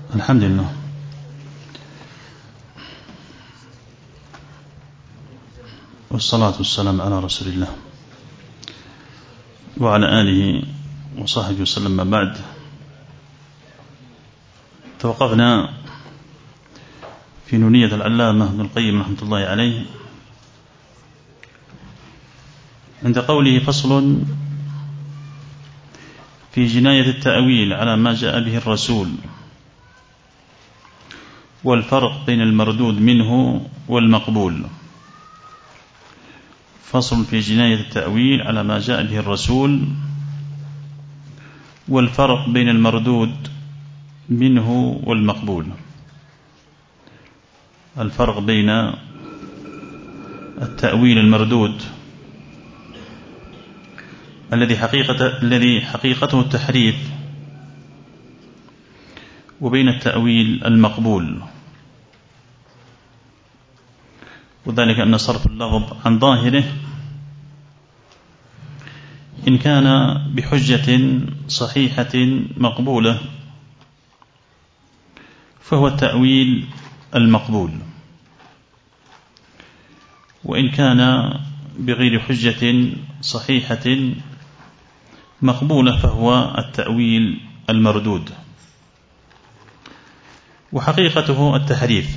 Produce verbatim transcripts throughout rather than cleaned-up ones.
الحمد لله. والصلاة والسلام على رسول الله وعلى آله وصحبه وسلم. ما بعد، توقفنا في نونية العلامة ابن القيم رحمة الله عليه عند قوله: فصل في جناية التأويل على ما جاء به الرسول والفرق بين المردود منه والمقبول. فصل في جناية التأويل على ما جاء به الرسول والفرق بين المردود منه والمقبول. الفرق بين التأويل المردود الذي حقيقة الذي حقيقته التحريف، وبين التأويل المقبول، وذلك أن صرف اللفظ عن ظاهره إن كان بحجة صحيحة مقبولة فهو التأويل المقبول، وإن كان بغير حجة صحيحة مقبولة فهو التأويل المردود، وحقيقته التحريف.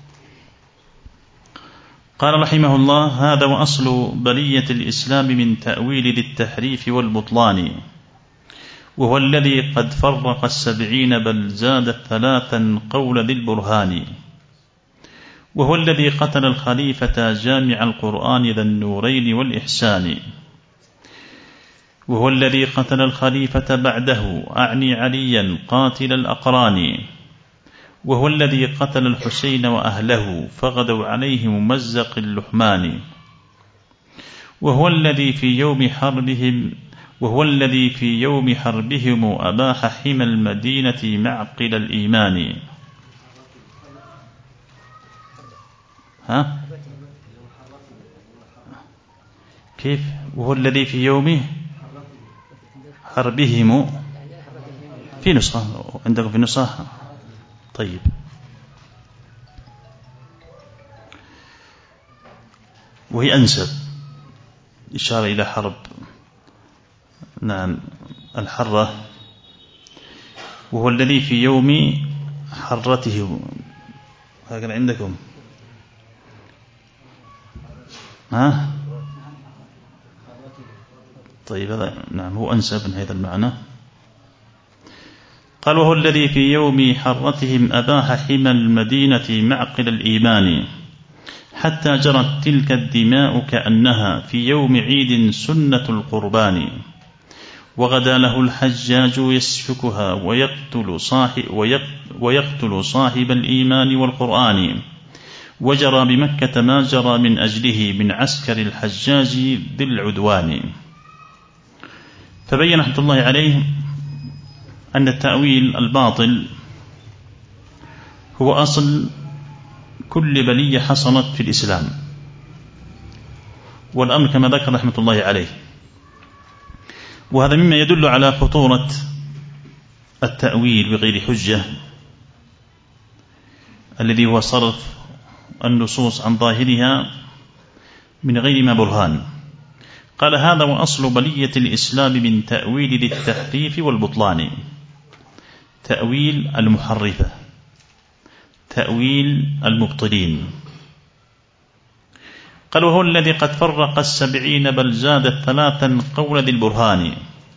قال رحمه الله: هذا وأصل بلية الإسلام من تأويل ذي التحريف والبطلان، وهو الذي قد فرق السبعين بل زاد ثلاثا قول ذي البرهان، وهو الذي قتل الخليفة جامع القرآن ذا النورين والإحسان، وهو الذي قتل الخليفة بعده أعني عليا قاتل الأقران، وهو الذي قتل الحسين وأهله فغدوا عليه ممزق اللحمان، وهو الذي في يوم حربهم وهو الذي في يوم حربهم أباح حمى المدينة معقل الإيمان. ها كيف؟ وهو الذي في يوم حربهم في نسخة عندكم في نسخة؟ طيب. وهي أنسب إشارة إلى حرب، نعم، الحرة. وهو الذي في يوم حرته، هكذا عندكم؟ ها طيب، هذا نعم هو أنسب من هذا المعنى. قال: وهو الذي في يوم حرتهم أباح حمى المدينة معقل الإيمان، حتى جرت تلك الدماء كأنها في يوم عيد سنة القربان، وغدا له الحجاج يسفكها ويقتل صاحب, ويقتل صاحب الإيمان والقرآن، وجرى بمكة ما جرى من أجله من عسكر الحجاج ذي العدوان. فبين رحمة الله عليه أن التأويل الباطل هو أصل كل بلية حصلت في الإسلام، والأمر كما ذكر رحمة الله عليه. وهذا مما يدل على خطورة التأويل بغير حجة، الذي هو صرف النصوص عن ظاهرها من غير ما برهان. قال: هذا وأصل بلية الإسلام من تأويل ذي التحريف والبطلان. تأويل المحرفة، تأويل المبطلين. قال: وهو الذي قد فرق السبعين بل زاد ثلاثا قول ذي البرهان.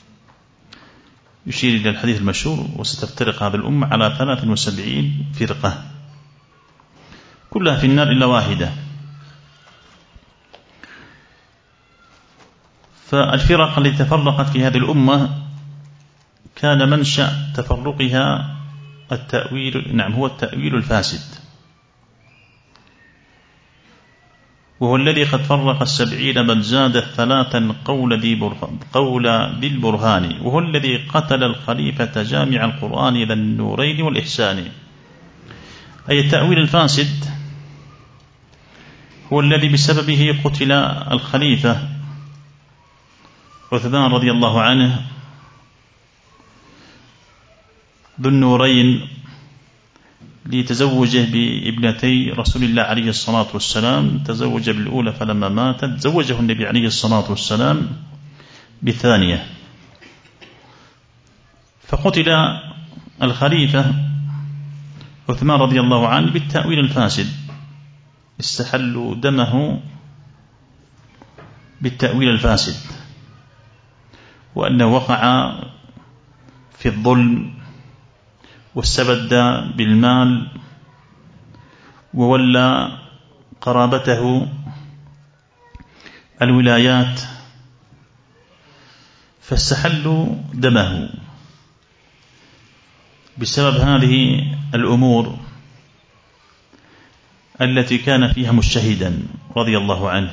يشير إلى الحديث المشهور: وستفترق هذه الأمة على ثلاث وسبعين فرقة كلها في النار إلا واحدة. فالفرق التي تفرقت في هذه الأمة كان منشأ تفرقها التأويل، نعم هو التأويل الفاسد، وهو الذي قد فرق السبعين بل زاد ثلاثا قول ذي البرهان، وهو الذي قتل الخليفة جامع القرآن ذا النورين والإحسان. أي التأويل الفاسد هو الذي بسببه قتل الخليفة عثمان رضي الله عنه ذو النورين لتزوجه بابنتي رسول الله عليه الصلاة والسلام. تزوج بالأولى فلما ماتت زوجه النبي عليه الصلاة والسلام بالثانية. فقتل الخليفة عثمان رضي الله عنه بالتأويل الفاسد، استحلوا دمه بالتأويل الفاسد، وأنه وقع في الظلم واستبد بالمال وولى قرابته الولايات، فاستحلوا دمه بسبب هذه الأمور التي كان فيها مجتهدا رضي الله عنه.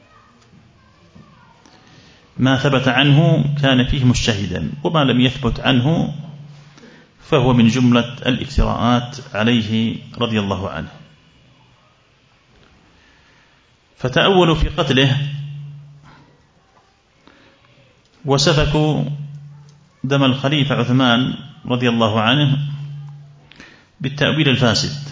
ما ثبت عنه كان فيه مجتهدا، وما لم يثبت عنه فهو من جملة الافتراءات عليه رضي الله عنه. فتأولوا في قتله وسفكوا دم الخليفة عثمان رضي الله عنه بالتأويل الفاسد.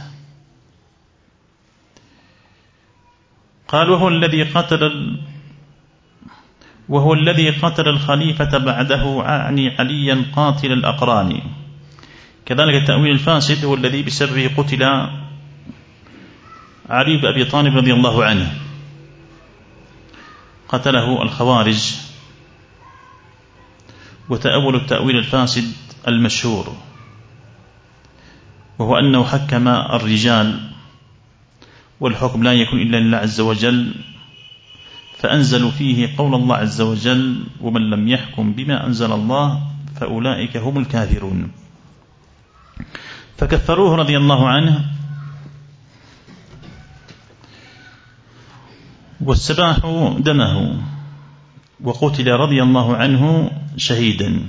قال وهو الذي قتل وهو الذي قتل الخليفة بعده أعني عليا قاتل الأقران. كذلك التأويل الفاسد هو الذي بسببه قتل علي بن أبي طالب رضي الله عنه، قتله الخوارج. وتأول التأويل الفاسد المشهور وهو أنه حكم الرجال، والحكم لا يكون إلا لله عز وجل، فأنزلوا فيه قول الله عز وجل ومن لم يحكم بما أنزل الله فأولئك هم الكافرون. فكفروه رضي الله عنه واستباحوا دمه، وقتل رضي الله عنه شهيدا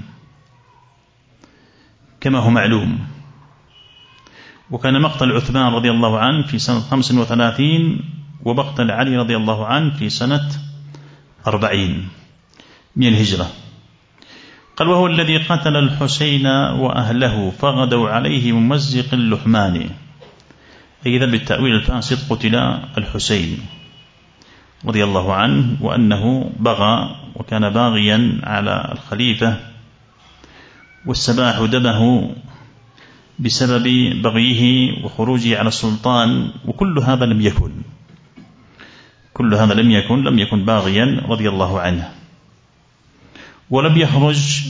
كما هو معلوم. وكان مقتل عثمان رضي الله عنه في سنة خمس وثلاثين، ومقتل علي رضي الله عنه في سنة أربعين من الهجرة. قال وهو الذي قتل الحسين وأهله فغدوا عليه ممزق اللحمان. أيضا بالتأويل الفاسد قتل الحسين رضي الله عنه، وأنه بغى وكان باغيا على الخليفة، واستباح دمه بسبب بغيه وخروجه على السلطان. وكل هذا لم يكن كل هذا لم يكن لم يكن باغيا رضي الله عنه، ولم يخرج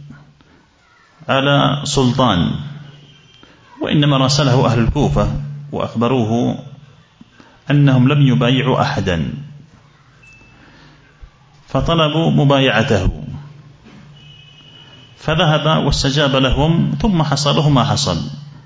على سلطان، وإنما راسله أهل الكوفة وأخبروه أنهم لم يبايعوا أحدا، فطلبوا مبايعته، فذهب واستجاب لهم، ثم حصل له ما حصل،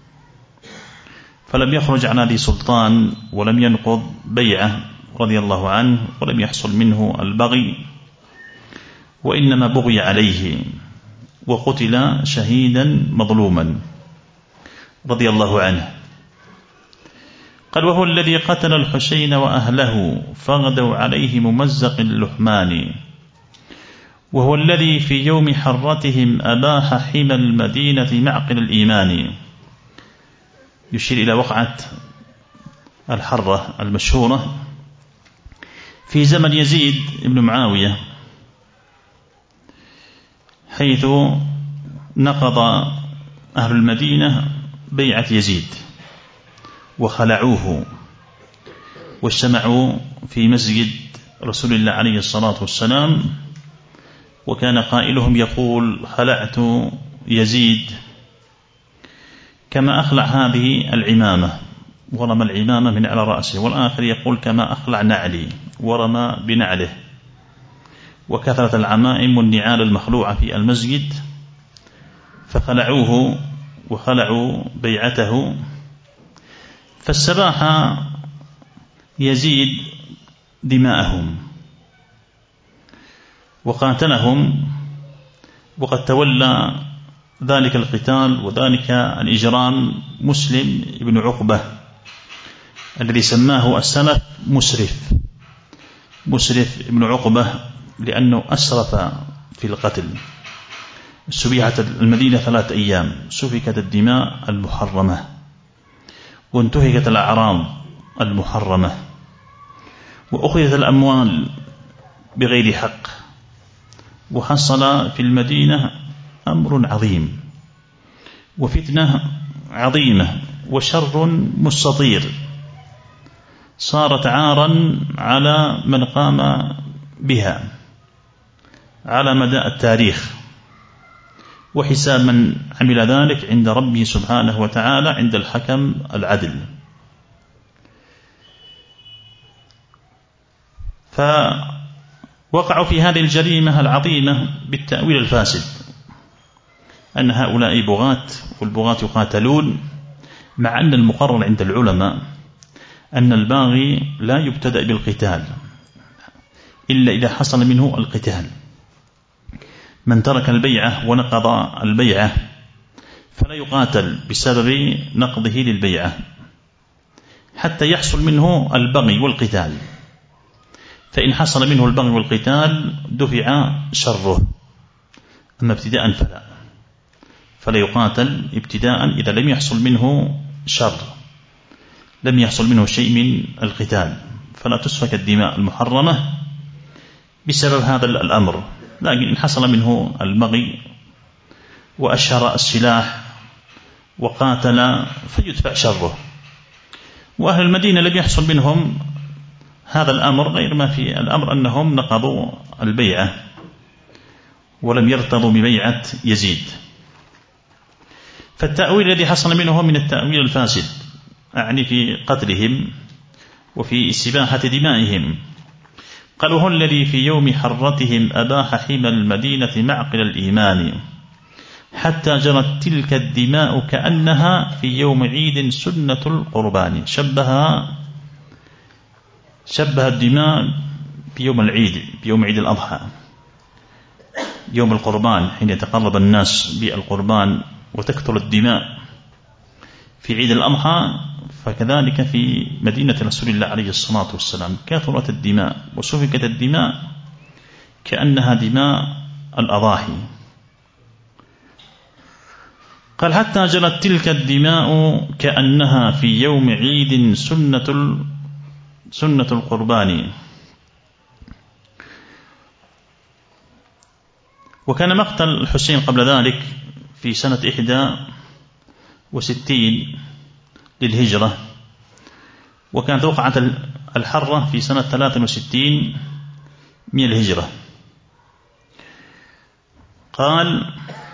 فلم يخرج عن ذي سلطان ولم ينقض بيعه رضي الله عنه، ولم يحصل منه البغي، وإنما بغي عليه وقتل شهيدا مظلوما رضي الله عنه. قال وهو الذي قتل الحسين وأهله فغدوا عليه ممزق اللحمان. وهو الذي في يوم حرتهم أباح حمى المدينة معقل الإيمان. يشير إلى وقعة الحرة المشهورة في زمن يزيد بن معاوية، حيث نقض أهل المدينة بيعة يزيد وخلعوه، واجتمعوا في مسجد رسول الله عليه الصلاة والسلام، وكان قائلهم يقول خلعت يزيد كما أخلع هذه العمامة، ورمى العمامة من على رأسه، والآخر يقول كما أخلع نعلي، ورمى بنعله. وكثرة العمائم والنعال المخلوعة في المسجد، فخلعوه وخلعوا بيعته. فاستباح يزيد دماءهم وقاتلهم، وقد تولى ذلك القتال وذلك الإجرام مسلم بن عقبة الذي سماه السلف مسرف مسرف بن عقبة، لأنه أسرف في القتل. سبيعت المدينة ثلاث أيام، سفكت الدماء المحرمة، وانتهكت الأعراض المحرمة، وأخذت الأموال بغير حق، وحصل في المدينة أمر عظيم وفتنة عظيمة وشر مستطير صارت عارا على من قام بها على مدى التاريخ، وحساب من عمل ذلك عند ربه سبحانه وتعالى عند الحكم العدل. فوقعوا في هذه الجريمة العظيمة بالتأويل الفاسد، أن هؤلاء بغاة، والبغاة يقاتلون، مع أن المقرر عند العلماء أن الباغي لا يبتدأ بالقتال إلا إذا حصل منه القتال. من ترك البيعة ونقض البيعة فلا يقاتل بسبب نقضه للبيعة حتى يحصل منه البغي والقتال، فإن حصل منه البغي والقتال دفع شره، أما ابتداء فلا فلا يقاتل ابتداء إذا لم يحصل منه شر، لم يحصل منه شيء من القتال، فلا تسفك الدماء المحرمة بسبب هذا الأمر. لكن إن حصل منه البغي وأشهر السلاح وقاتل فيدفع شره. وأهل المدينة لم يحصل منهم هذا الأمر، غير ما في الأمر أنهم نقضوا البيعة ولم يرتضوا ببيعة يزيد. فالتأويل الذي حصل منه من التأويل الفاسد، أعني في قتلهم وفي استباحة دمائهم. قالوا: هو الذي في يوم حرتهم أباح حمى المدينة معقل الإيمان حتى جرت تلك الدماء كأنها في يوم عيد سنة القربان. شبه شبه الدماء في يوم العيد، في يوم عيد الأضحى، يوم القربان، حين يتقرب الناس بالقربان وتكثر الدماء في عيد الأضحى، فكذلك في مدينة رسول الله عليه الصلاة والسلام كثرت الدماء وسفكت الدماء كأنها دماء الأضاحي. قال: حتى جرت تلك الدماء كأنها في يوم عيد سنة سنة القربان. وكان مقتل الحسين قبل ذلك في سنة إحدى وستين للهجرة، وكانت وقعة الحرة في سنة ثلاثة وستين من الهجرة. قال: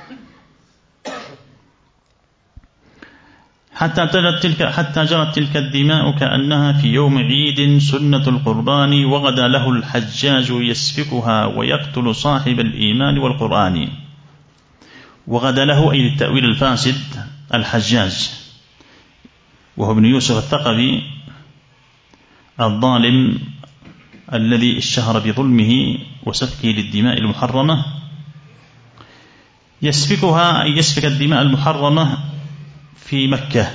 حتى جرت تلك حتى جرت تلك الدماء كأنها في يوم عيد سنة القربان، وغدا له الحجاج يسفكها ويقتل صاحب الإيمان والقرآن. وغدا له أي التأويل الفاسد الحجاج، وهو ابن يوسف الثقفي الظالم الذي اشتهر بظلمه وسفكه للدماء المحرمة. يسفكها أي يسفك الدماء المحرمة في مكة.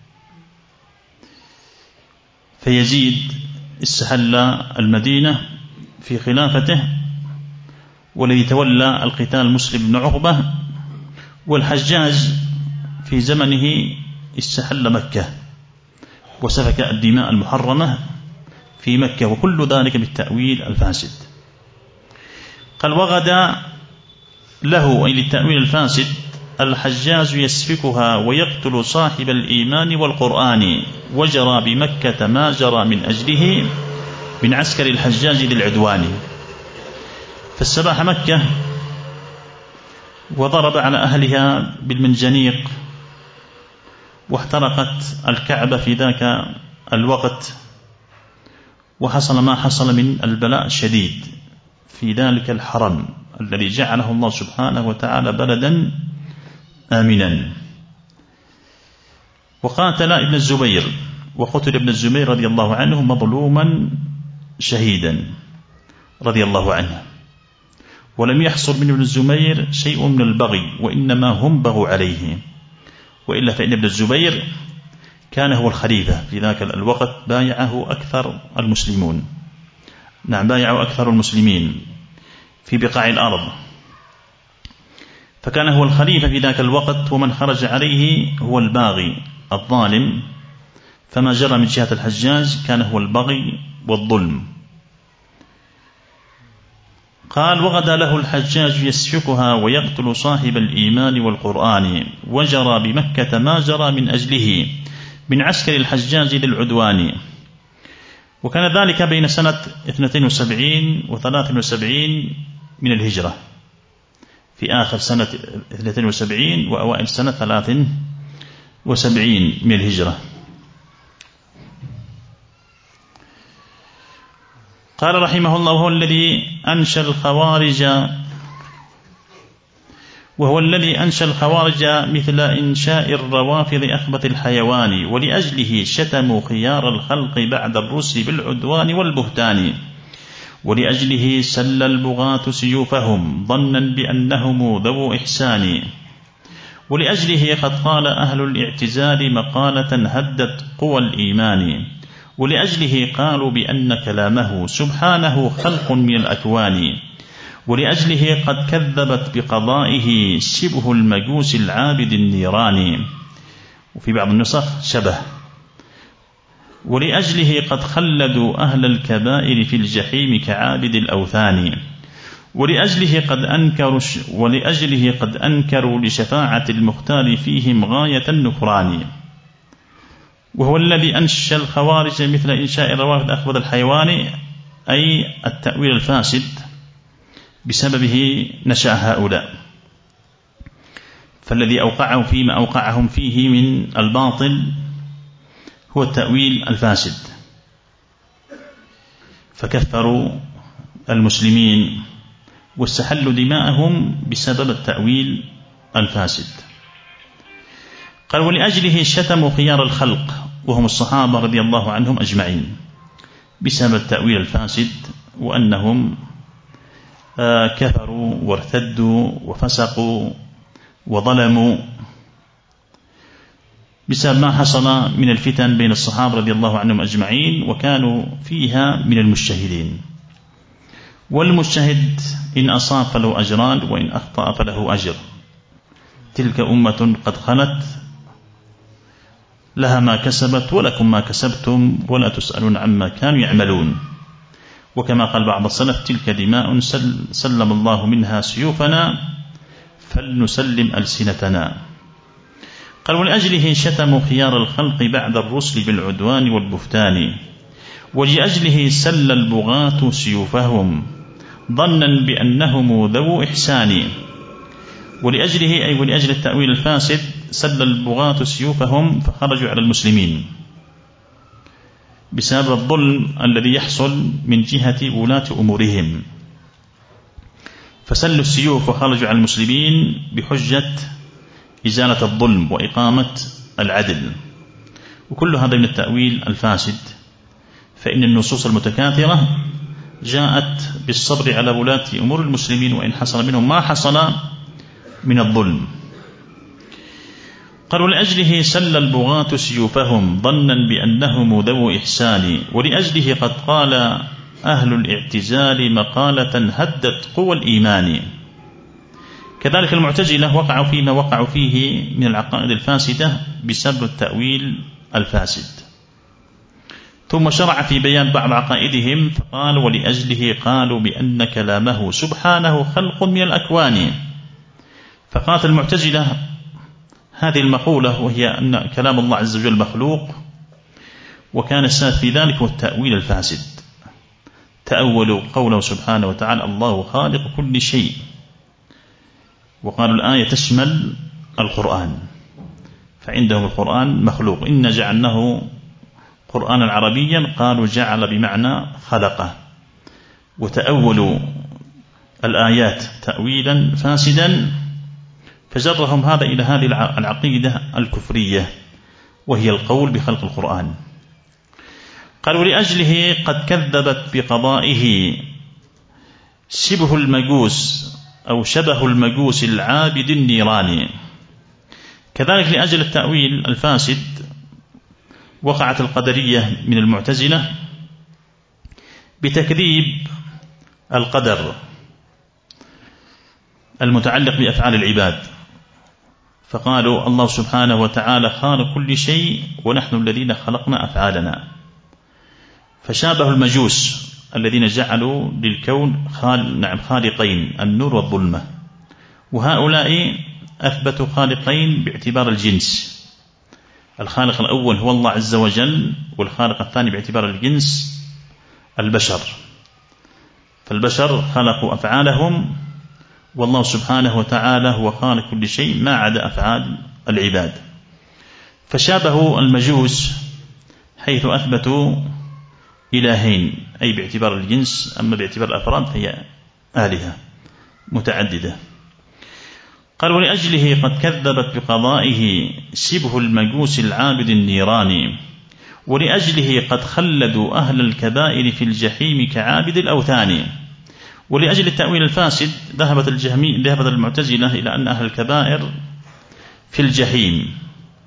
فيزيد استحل المدينة في خلافته، والذي تولى القتال مسلم بن عقبة، والحجاج في زمنه استحل مكة وسفك الدماء المحرمة في مكة، وكل ذلك بالتأويل الفاسد. قال: وغدا له أي للتأويل الفاسد الحجاج يسفكها ويقتل صاحب الإيمان والقرآن، وجرى بمكة ما جرى من أجله من عسكر الحجاج للعدوان. فاستباح مكة وضرب على أهلها بالمنجنيق، واحترقت الكعبة في ذاك الوقت، وحصل ما حصل من البلاء الشديد في ذلك الحرم الذي جعله الله سبحانه وتعالى بلدا آمنا. وقاتل ابن الزبير، وقتل ابن الزبير رضي الله عنه مظلوما شهيدا رضي الله عنه، ولم يحصل من ابن الزبير شيء من البغي، وإنما هم بغوا عليه. وإلا فإن ابن الزبير كان هو الخليفة في ذاك الوقت، بايعه أكثر المسلمون، نعم بايعه أكثر المسلمين في بقاع الأرض، فكان هو الخليفة في ذاك الوقت، ومن خرج عليه هو الباغي الظالم فما جرى من جهة الحجاج كان هو البغي والظلم. قال: وغدا له الحجاج يسفكها ويقتل صاحب الإيمان والقرآن، وجرى بمكة ما جرى من أجله من عسكر الحجاج للعدوان. وكان ذلك بين سنة اثنتين وسبعين وثلاث وسبعين من الهجرة، في آخر سنة اثنتين وسبعين وأوائل سنة ثلاث وسبعين من الهجرة. قال رحمه الله: وهو الذي أنشأ الخوارج وهو الذي أنشأ الخوارج مثل إنشاء الروافض أخبث الحيوان، ولأجله شتموا خيار الخلق بعد الرسل بالعدوان والبهتان، ولأجله سل البغاة سيوفهم ظنا بأنهم ذو إحسان، ولأجله قد قال أهل الاعتزال مقالة هدت قوى الإيمان، ولأجله قالوا بأن كلامه سبحانه خلق من الأكوان، ولأجله قد كذبت بقضائه شبه المجوس العابد النيران، وفي بعض النسخ شبه، ولأجله قد خلدوا أهل الكبائر في الجحيم كعابد الأوثان، ولأجله قد أنكروا ولأجله قد أنكروا لشفاعة المختار فيهم غاية النكران. وهو الذي أنشأ الخوارج مثل إنشاء الروافض أخبث الحيوان، أي التأويل الفاسد بسببه نشأ هؤلاء، فالذي أوقعه فيما أوقعهم فيه من الباطل هو التأويل الفاسد، فكفروا المسلمين واستحلوا دماءهم بسبب التأويل الفاسد. قال: ولأجله شتموا خيار الخلق وهم الصحابة رضي الله عنهم أجمعين بسبب التأويل الفاسد، وأنهم كفروا وارتدوا وفسقوا وظلموا بسبب ما حصل من الفتن بين الصحابة رضي الله عنهم أجمعين، وكانوا فيها من المجتهدين، والمجتهد إن أصاب فله أجران وإن أخطأ فله أجر. تلك أمة قد خلت لها ما كسبت ولكم ما كسبتم ولا تسألون عما كانوا يعملون. وكما قال بعض السلف: تلك دماء سلم الله منها سيوفنا فلنسلم ألسنتنا. قال: ولأجله شتموا خيار الخلق بعد الرسل بالعدوان والبهتان، ولأجله سل البغاة سيوفهم ظنا بأنهم ذو إحسان، ولأجله أي ولأجل التأويل الفاسد سل البغاة سيوفهم فخرجوا على المسلمين بسبب الظلم الذي يحصل من جهة ولاة أمورهم، فسلوا السيوف وخرجوا على المسلمين بحجة إزالة الظلم وإقامة العدل. وكل هذا من التأويل الفاسد، فإن النصوص المتكاثرة جاءت بالصبر على ولاة أمور المسلمين وإن حصل منهم ما حصل من الظلم. قال: ولأجله سل البغاة سيوفهم ظنا بأنهم ذو إحسان، ولأجله قد قال أهل الاعتزال مقالة هدت قوى الإيمان. كذلك المعتزلة وقعوا فيما وقعوا فيه من العقائد الفاسدة بسبب التأويل الفاسد. ثم شرع في بيان بعض عقائدهم فقال: ولأجله قالوا بأن كلامه سبحانه خلق من الأكوان. فقالت المعتزلة هذه المقولة، وهي أن كلام الله عز وجل مخلوق، وكان السبب في ذلك هو التأويل الفاسد. تأولوا قوله سبحانه وتعالى: الله خالق كل شيء، وقالوا الآية تشمل القرآن، فعندهم القرآن مخلوق. إن جعلناه قرآنا عربيا، قالوا جعل بمعنى خلقه، وتأولوا الآيات تأويلا فاسدا، فجرهم هذا إلى هذه العقيدة الكفرية، وهي القول بخلق القرآن. قال: ولأجله قد كذبت بقضائه شبه المجوس أو شبه المجوس العابد النيراني. كذلك لأجل التأويل الفاسد وقعت القدرية من المعتزلة بتكذيب القدر المتعلق بأفعال العباد، فقالوا الله سبحانه وتعالى خالق كل شيء ونحن الذين خلقنا أفعالنا، فشابه المجوس الذين جعلوا للكون خال... نعم خالقين، النور والظلمة، وهؤلاء أثبتوا خالقين باعتبار الجنس، الخالق الأول هو الله عز وجل، والخالق الثاني باعتبار الجنس البشر، فالبشر خلقوا أفعالهم، والله سبحانه وتعالى هو خالق كل شيء ما عدا أفعال العباد. فشابهوا المجوس حيث أثبتوا إلهين، أي باعتبار الجنس، أما باعتبار الأفراد فهي آلهة متعددة. قال ولأجله قد كذبت بقضائه شبه المجوس العابد النيراني، ولأجله قد خلدوا أهل الكبائر في الجحيم كعابد الأوثان. ولأجل التأويل الفاسد ذهبت الجهمي ذهبت المعتزلة إلى أن أهل الكبائر في الجحيم،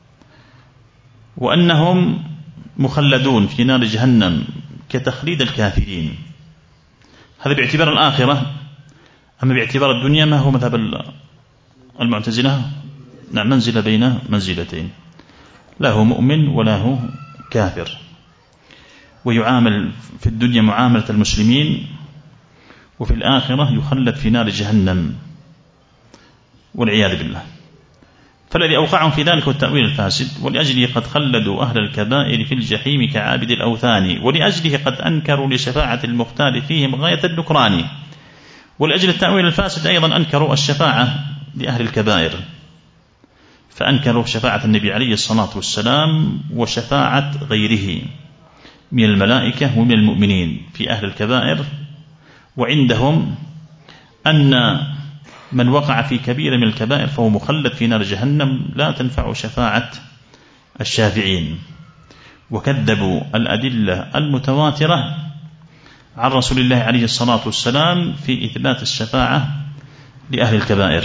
وأنهم مخلدون في نار جهنم كتخليد الكافرين، هذا باعتبار الآخرة. أما باعتبار الدنيا ما هو مذهب المعتزلة؟ نعم، منزلة بين منزلتين، لا هو مؤمن ولا هو كافر، ويعامل في الدنيا معاملة المسلمين، وفي الآخرة يخلد في نار جهنم والعياذ بالله. فالذي أوقعهم في ذلك هو التأويل الفاسد. ولأجله قد خلدوا أهل الكبائر في الجحيم كعابد الأوثان، ولأجله قد أنكروا لشفاعة المختار فيهم غاية النكران. ولأجل التأويل الفاسد أيضا أنكروا الشفاعة لأهل الكبائر، فأنكروا شفاعة النبي عليه الصلاة والسلام وشفاعة غيره من الملائكة ومن المؤمنين في أهل الكبائر، وعندهم أن من وقع في كبيرة من الكبائر فهو مخلد في نار جهنم لا تنفع شفاعة الشافعين. وكذبوا الأدلة المتواترة عن رسول الله عليه الصلاة والسلام في إثبات الشفاعة لأهل الكبائر.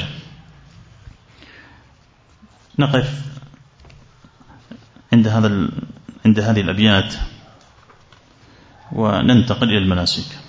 نقف عند هذا عند هذه الأبيات وننتقل إلى المناسك.